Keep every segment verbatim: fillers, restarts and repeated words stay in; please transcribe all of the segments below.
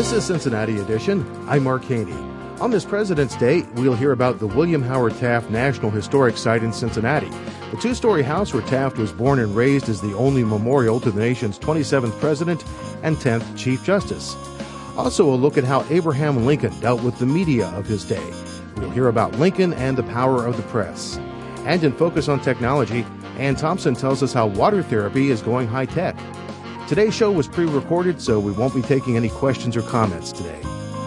This is Cincinnati Edition. I'm Mark Haney. On this President's Day, we'll hear about the William Howard Taft National Historic Site in Cincinnati. The two-story house where Taft was born and raised is the only memorial to the nation's twenty-seventh president and tenth Chief Justice. Also, a look at how Abraham Lincoln dealt with the media of his day. We'll hear about Lincoln and the power of the press. And in Focus on Technology, Ann Thompson tells us how water therapy is going high-tech. Today's show was pre-recorded, so we won't be taking any questions or comments today.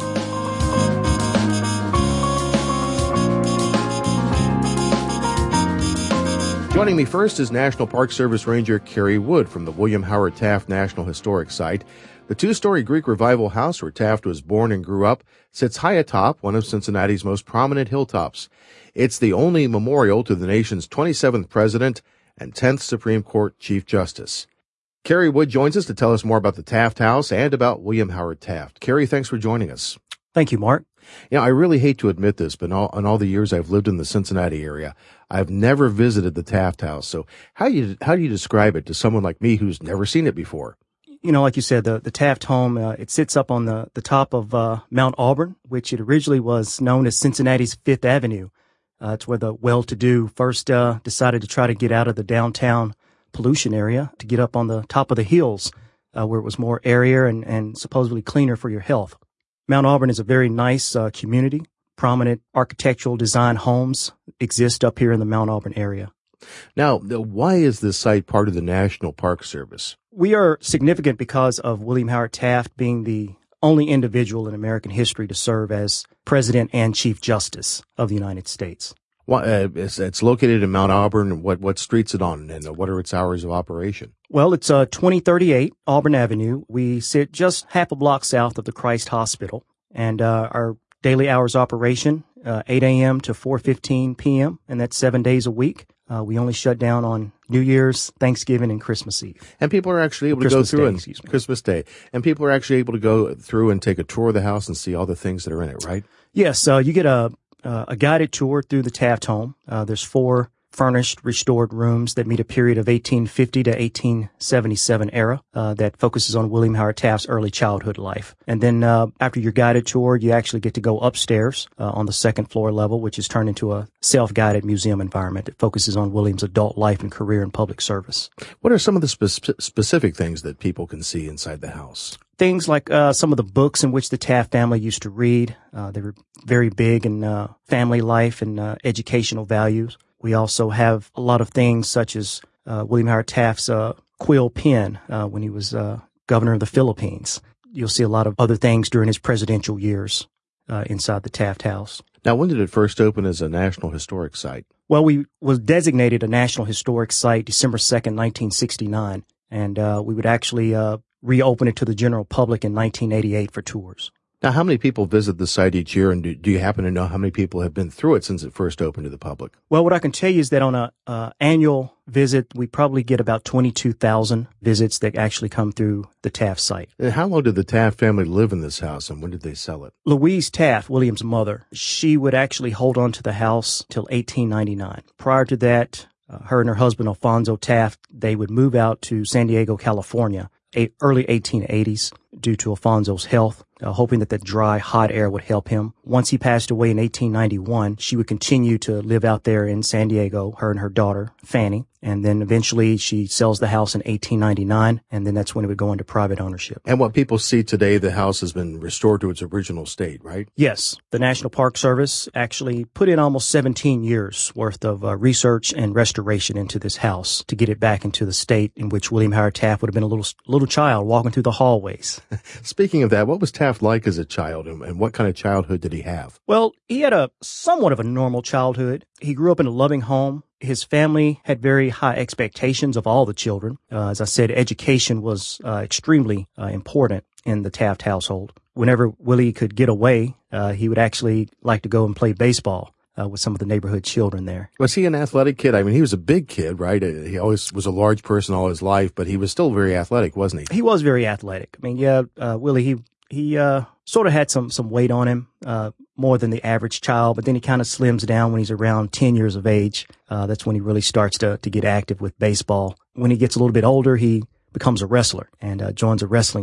Joining me first is National Park Service Ranger Kerry Wood from the William Howard Taft National Historic Site. The two-story Greek Revival house where Taft was born and grew up sits high atop one of Cincinnati's most prominent hilltops. It's the only memorial to the nation's twenty-seventh president and tenth Supreme Court Chief Justice. Kerry Wood joins us to tell us more about the Taft House and about William Howard Taft. Kerry, thanks for joining us. Thank you, Mark. You know, I really hate to admit this, but in all, in all the years I've lived in the Cincinnati area, I've never visited the Taft House. So how do you, how do you describe it to someone like me who's never seen it before? You know, like you said, the, the Taft home, uh, it sits up on the, the top of uh, Mount Auburn, which it originally was known as Cincinnati's Fifth Avenue. Uh, it's where the well-to-do first uh, decided to try to get out of the downtown pollution area to get up on the top of the hills uh, where it was more airier and, and supposedly cleaner for your health. Mount Auburn is a very nice uh, community. Prominent architectural design homes exist up here in the Mount Auburn area. Now, why is this site part of the National Park Service? We are significant because of William Howard Taft being the only individual in American history to serve as President and Chief Justice of the United States. Well, uh, it's, it's located in Mount Auburn. What what street's it on, and what are its hours of operation? Well, it's uh, twenty thirty-eight Auburn Avenue. We sit just half a block south of the Christ Hospital, and uh, our daily hours operation, uh, eight a.m. to four fifteen p.m., and that's seven days a week. Uh, we only shut down on New Year's, Thanksgiving, and Christmas Eve. And people are actually able Christmas to go through Day, and excuse me. Christmas Day, and people are actually able to go through and take a tour of the house and see all the things that are in it, right? Yes, uh, you get a uh, a guided tour through the Taft home. Uh, there's four furnished, restored rooms that meet a period of eighteen fifty to eighteen seventy-seven era uh, that focuses on William Howard Taft's early childhood life. And then uh, after your guided tour, you actually get to go upstairs uh, on the second floor level, which is turned into a self-guided museum environment that focuses on William's adult life and career in public service. What are some of the spe- specific things that people can see inside the house? Things like uh, some of the books in which the Taft family used to read. Uh, they were very big in uh, family life and uh, educational values. We also have a lot of things such as uh, William Howard Taft's uh, quill pen uh, when he was uh, governor of the Philippines. You'll see a lot of other things during his presidential years uh, inside the Taft House. Now, when did it first open as a National Historic Site? Well, we was designated a National Historic Site December second, nineteen sixty-nine, and uh, we would actually uh, reopen it to the general public in nineteen eighty-eight for tours. Now, how many people visit the site each year, and do, do you happen to know how many people have been through it since it first opened to the public? Well, what I can tell you is that on a uh, annual visit, we probably get about twenty-two thousand visits that actually come through the Taft site. And how long did the Taft family live in this house, and when did they sell it? Louise Taft, William's mother, she would actually hold on to the house till eighteen ninety-nine. Prior to that, uh, her and her husband, Alfonso Taft, they would move out to San Diego, California, eight, early eighteen eighties due to Alfonso's health. Uh, hoping that the dry, hot air would help him. Once he passed away in eighteen ninety-one, she would continue to live out there in San Diego, her and her daughter, Fanny. And then eventually she sells the house in eighteen ninety-nine, and then that's when it would go into private ownership. And what people see today, the house has been restored to its original state, right? Yes. The National Park Service actually put in almost seventeen years worth of uh, research and restoration into this house to get it back into the state in which William Howard Taft would have been a little little child walking through the hallways. Speaking of that, what was Taft like as a child, and what kind of childhood did he have? Well, he had a somewhat of a normal childhood. He grew up in a loving home. His family had very high expectations of all the children. Uh, as I said, education was uh, extremely uh, important in the Taft household. Whenever Willie could get away, uh, he would actually like to go and play baseball uh, with some of the neighborhood children there. Was he an athletic kid? I mean, he was a big kid, right? He always was a large person all his life, but he was still very athletic, wasn't he? He was very athletic. I mean, yeah, uh, Willie, he he uh, sort of had some some weight on him, uh, more than the average child, but then he kind of slims down when he's around ten years of age. Uh, that's when he really starts to, to get active with baseball. When he gets a little bit older, he becomes a wrestler and uh, joins a wrestling team.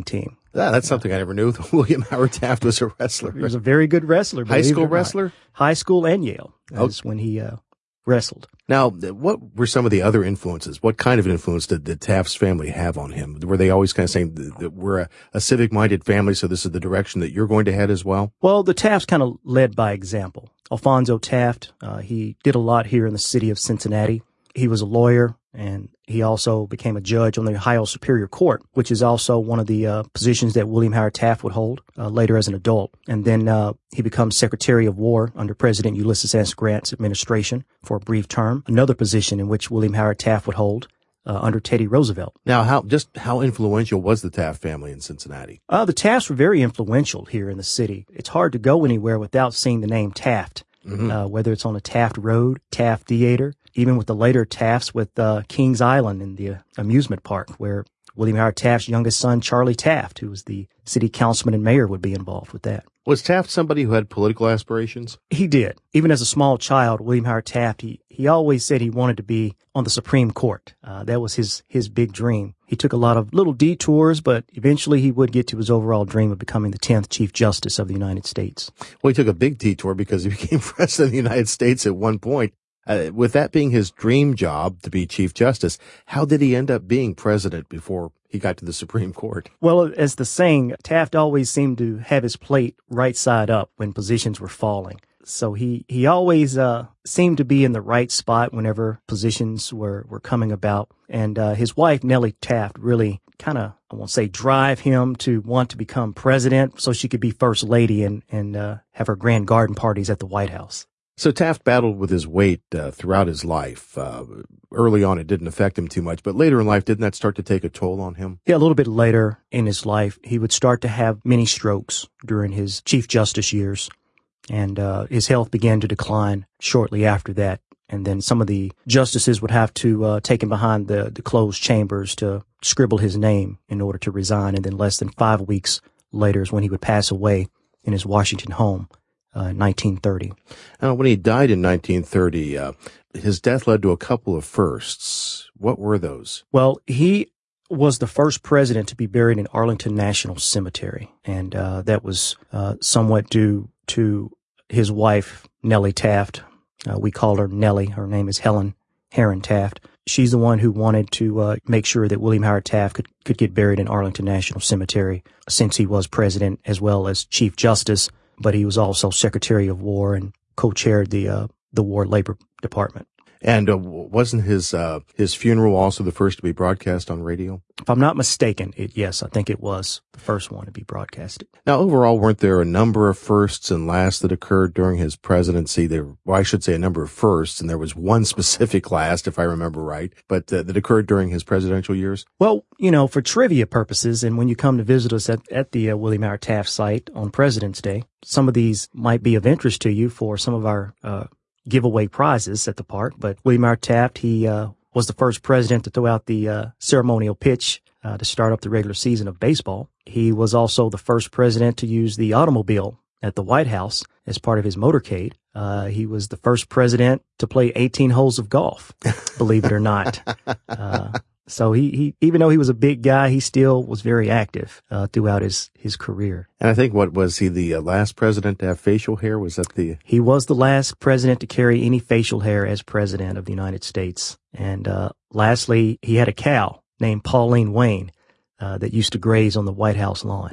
Yeah, that's something I never knew. William Howard Taft was a wrestler. He was a very good wrestler. High school wrestler? High school and Yale. That's Oh. when he uh, wrestled. Now, what were some of the other influences? What kind of influence did the Taft's family have on him? Were they always kind of saying that we're a, a civic-minded family, so this is the direction that you're going to head as well? Well, the Tafts kind of led by example. Alfonso Taft, uh, he did a lot here in the city of Cincinnati. He was a lawyer, and he also became a judge on the Ohio Superior Court, which is also one of the uh, positions that William Howard Taft would hold uh, later as an adult. And then uh, he becomes Secretary of War under President Ulysses S. Grant's administration for a brief term, another position in which William Howard Taft would hold uh, under Teddy Roosevelt. Now, how just how influential was the Taft family in Cincinnati? Uh, the Tafts were very influential here in the city. It's hard to go anywhere without seeing the name Taft, mm-hmm. uh, whether it's on a Taft Road, Taft Theater, even with the later Tafts with uh, Kings Island in the uh, amusement park, where William Howard Taft's youngest son, Charlie Taft, who was the city councilman and mayor, would be involved with that. Was Taft somebody who had political aspirations? He did. Even as a small child, William Howard Taft, he, he always said he wanted to be on the Supreme Court. Uh, that was his, his big dream. He took a lot of little detours, but eventually he would get to his overall dream of becoming the tenth Chief Justice of the United States. Well, he took a big detour because he became president of the United States at one point. Uh, with that being his dream job to be Chief Justice, how did he end up being president before he got to the Supreme Court? Well, as the saying, Taft always seemed to have his plate right side up when positions were falling. So he, he always uh, seemed to be in the right spot whenever positions were, were coming about. And uh, his wife, Nellie Taft, really kind of, I won't say drive him to want to become president so she could be first lady and, and uh, have her grand garden parties at the White House. So Taft battled with his weight uh, throughout his life. Uh, early on, it didn't affect him too much, but later in life, didn't that start to take a toll on him? Yeah, a little bit later in his life, he would start to have many strokes during his Chief Justice years, and uh, his health began to decline shortly after that. And then some of the justices would have to uh, take him behind the, the closed chambers to scribble his name in order to resign. And then less than five weeks later is when he would pass away in his Washington home. Uh, nineteen thirty. Now, when he died in nineteen thirty, uh, his death led to a couple of firsts. What were those? Well, he was the first president to be buried in Arlington National Cemetery, and uh, that was uh, somewhat due to his wife, Nellie Taft. Uh, we call her Nellie. Her name is Helen Herron Taft. She's the one who wanted to uh, make sure that William Howard Taft could, could get buried in Arlington National Cemetery since he was president as well as Chief Justice. But he was also Secretary of War and co-chaired the uh, the War Labor Department. And uh, wasn't his uh, his funeral also the first to be broadcast on radio? If I'm not mistaken, it, yes, I think it was the first one to be broadcasted. Now, overall, weren't there a number of firsts and lasts that occurred during his presidency? There, well, I should say a number of firsts, and there was one specific last, if I remember right, but uh, that occurred during his presidential years? Well, you know, for trivia purposes, and when you come to visit us at, at the uh, William Howard Taft site on President's Day, some of these might be of interest to you for some of our uh giveaway prizes at the park. But William Howard Taft, he uh, was the first president to throw out the uh, ceremonial pitch uh, to start up the regular season of baseball. He was also the first president to use the automobile at the White House as part of his motorcade. Uh, he was the first president to play eighteen holes of golf, believe it or not. Uh, so he, he, even though he was a big guy, he still was very active uh, throughout his, his career. And I think, what was he, the uh, last president to have facial hair? Was that the... He was the last president to carry any facial hair as president of the United States. And uh, lastly, he had a cow named Pauline Wayne uh, that used to graze on the White House lawn.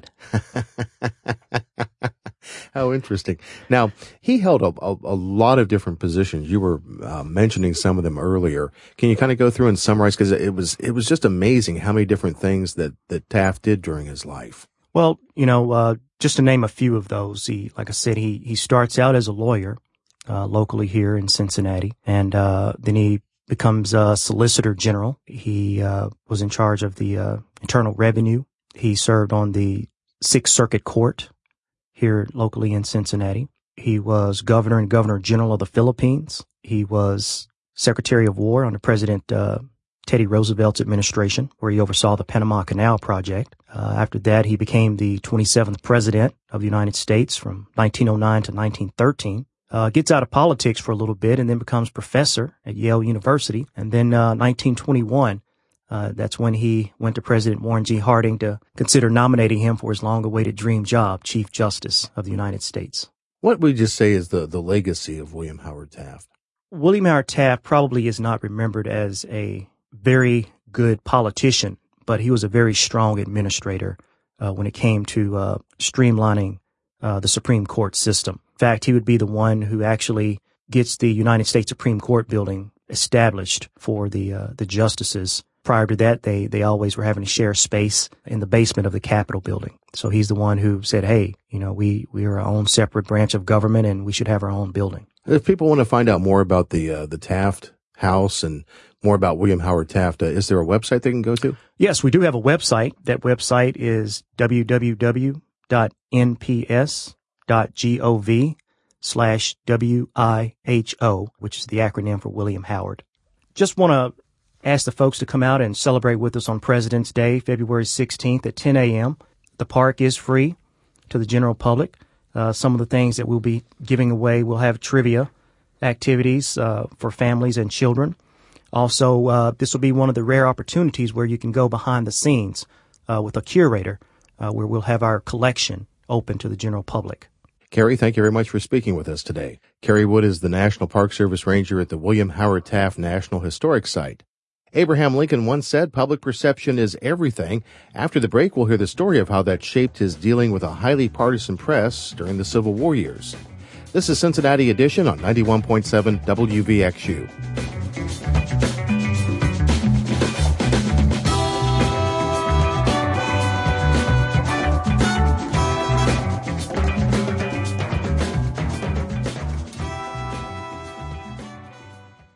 How interesting. Now, he held a, a, a lot of different positions. You were uh, mentioning some of them earlier. Can you kind of go through and summarize? Because it was it was just amazing how many different things that, that Taft did during his life. Well, you know, uh, just to name a few of those, he, like I said, he, he starts out as a lawyer uh, locally here in Cincinnati, and uh, then he becomes a Solicitor General. He uh, was in charge of the uh, Internal Revenue. He served on the Sixth Circuit Court here locally in Cincinnati. He was Governor and Governor General of the Philippines. He was Secretary of War under President uh, Teddy Roosevelt's administration, where he oversaw the Panama Canal Project. Uh, after that, he became the twenty-seventh President of the United States from nineteen oh nine to nineteen thirteen. Uh, gets out of politics for a little bit and then becomes professor at Yale University. And then uh, nineteen twenty-one, Uh, that's when he went to President Warren G. Harding to consider nominating him for his long-awaited dream job, Chief Justice of the United States. What would you say is the, the legacy of William Howard Taft? William Howard Taft probably is not remembered as a very good politician, but he was a very strong administrator uh, when it came to uh, streamlining uh, the Supreme Court system. In fact, he would be the one who actually gets the United States Supreme Court building established for the uh, the justices. Prior to that, they, they always were having to share space in the basement of the Capitol building. So he's the one who said, hey, you know, we, we are our own separate branch of government and we should have our own building. If people want to find out more about the uh, the Taft House and more about William Howard Taft, uh, is there a website they can go to? Yes, we do have a website. That website is w w w dot n p s dot gov slash W I H O, which is the acronym for William Howard. Just want to ask the folks to come out and celebrate with us on President's Day, February sixteenth at ten a.m. The park is free to the general public. Uh, some of the things that we'll be giving away, we'll have trivia activities uh, for families and children. Also, uh, this will be one of the rare opportunities where you can go behind the scenes uh, with a curator, uh, where we'll have our collection open to the general public. Kerry, thank you very much for speaking with us today. Kerry Wood is the National Park Service Ranger at the William Howard Taft National Historic Site. Abraham Lincoln once said public perception is everything. After the break, we'll hear the story of how that shaped his dealing with a highly partisan press during the Civil War years. This is Cincinnati Edition on ninety-one point seven W V X U.